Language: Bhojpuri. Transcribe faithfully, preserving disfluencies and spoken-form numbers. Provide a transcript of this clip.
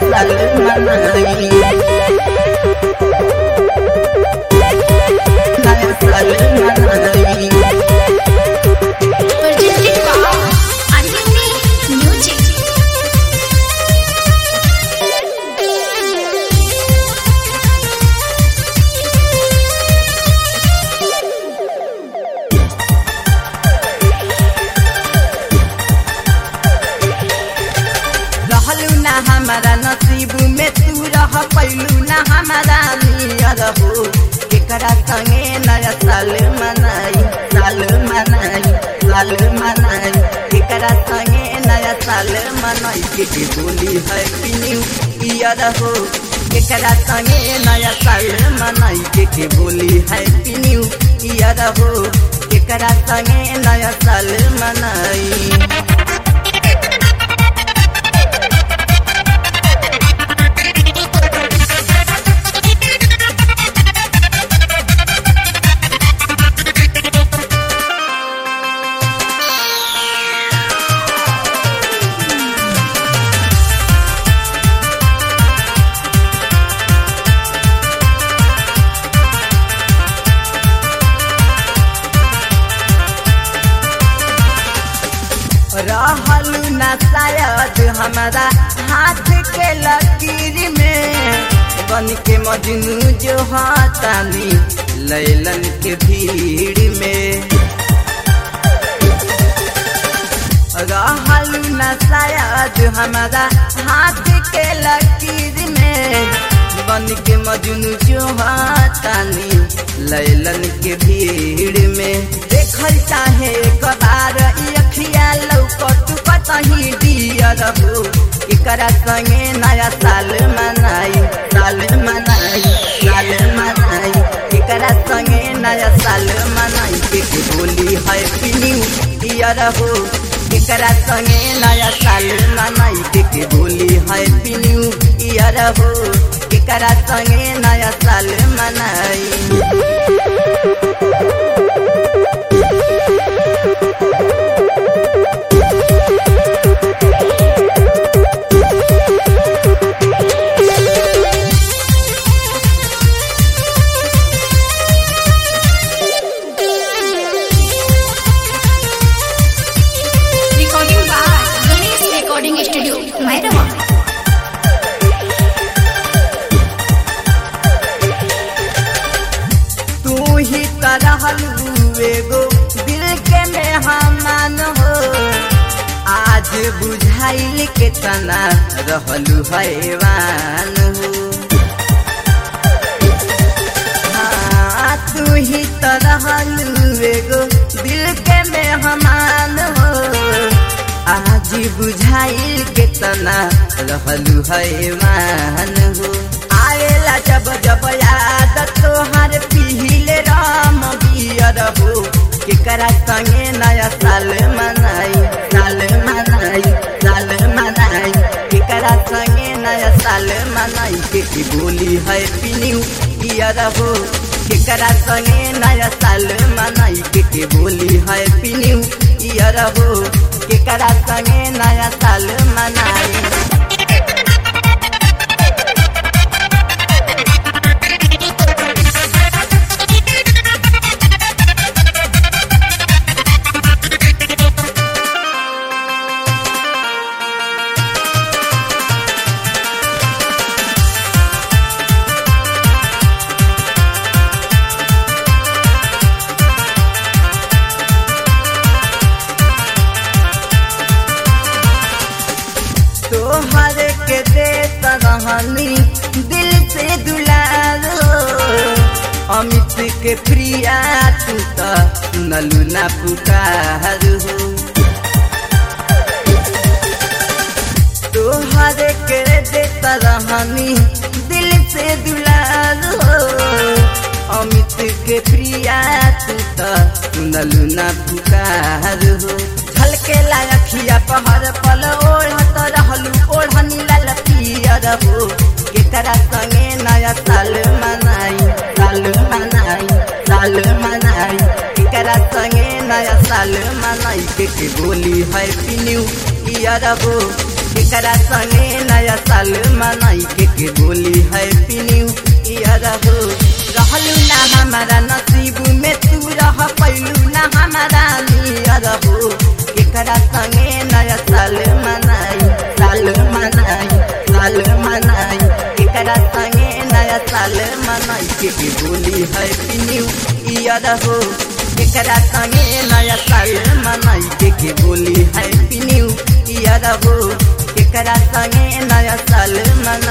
साल मनाई नया साल मनाई। हमारा नसीब में तू रह पैलू ना हमारा नियर हो केकरा संगे नया साल मनाई साल मनाई साल मनाई केकरा संगे नया साल मनाई के बोली हैप्पी न्यू ईयर हो केकरा संगे नया साल मनाई के बोली हैप्पी न्यू ईयर हो केकरा संगे नया साल मनाई। रहलू ना शायद हमारा हाथ के लकीर में बन के मजनू जो हाथानी लैलन के भीड़ में। रहलू ना शायद हमारा हाथ के लकीर में बन के मजनू जो हाथानी लैलन के भीड़ में। देखल चाहे एक बार अखिया लौकत कतही दियर हो केकरा संगे नया साल मनाई साल मनाई साल मनाई केकरा संगे नया साल मनाई के बोली हैप्पी न्यू ईयर हो केकरा संगे नया साल मनाई के बोली हैप्पी न्यू ईयर हो केकरा संगे नया साल मनाई। तू ही तरहलू एगो दिल के मेहमान हो आज बुझाइल के तना रहलू हैवान हो। हाँ तू ही तरहलू एगो दिल के मेहमान हो आज बुझाइल के तना रहलू हैवान हो। आएला जब जब याद तोहर पीले राम बियर हो केकरा संगे नया साल मनाई साल मनाई साल मनाई केकरा संगे नया साल मनाई के बोली हैप्पी न्यू ईयर हो केकरा संगे नया साल मनाई के बोली हैप्पी न्यू ईयर हो केकरा संगे नया साल मनाई। तोहर के देत रहनी दिल से दुलारो अमित के प्रिया तू तो नलू ना पुकार हो। तोहर के देत रहनी दिल से दुलारो अमित के प्रिया तू तो नलू ना पुकार हो। झलके लाखिया पहर पल ओढ़त रहलू ओढ़नी लाल पियर हो केकरा संगे नया साल मनाई साल मनाई साल मनाई केकरा संगे नया साल मनाई के बोली हैप्पी न्यू ईयर हो केकरा संगे नया साल मनाई के के बोली हैप्पी न्यू ईयर हो। रहलू ना हमारा नसीब में तू रह पैलू ना हमारा नियर हो। केकरा संगे नया साल मनाई साल मनाई साल मनाई केकरा संगे नया साल मनाई के के बोली हैप्पी न्यू ईयर हो। केकरा संगे नया साल मनाई के के बोली हैप्पी न्यू ईयर हो। केकरा संगे नया साल मनाई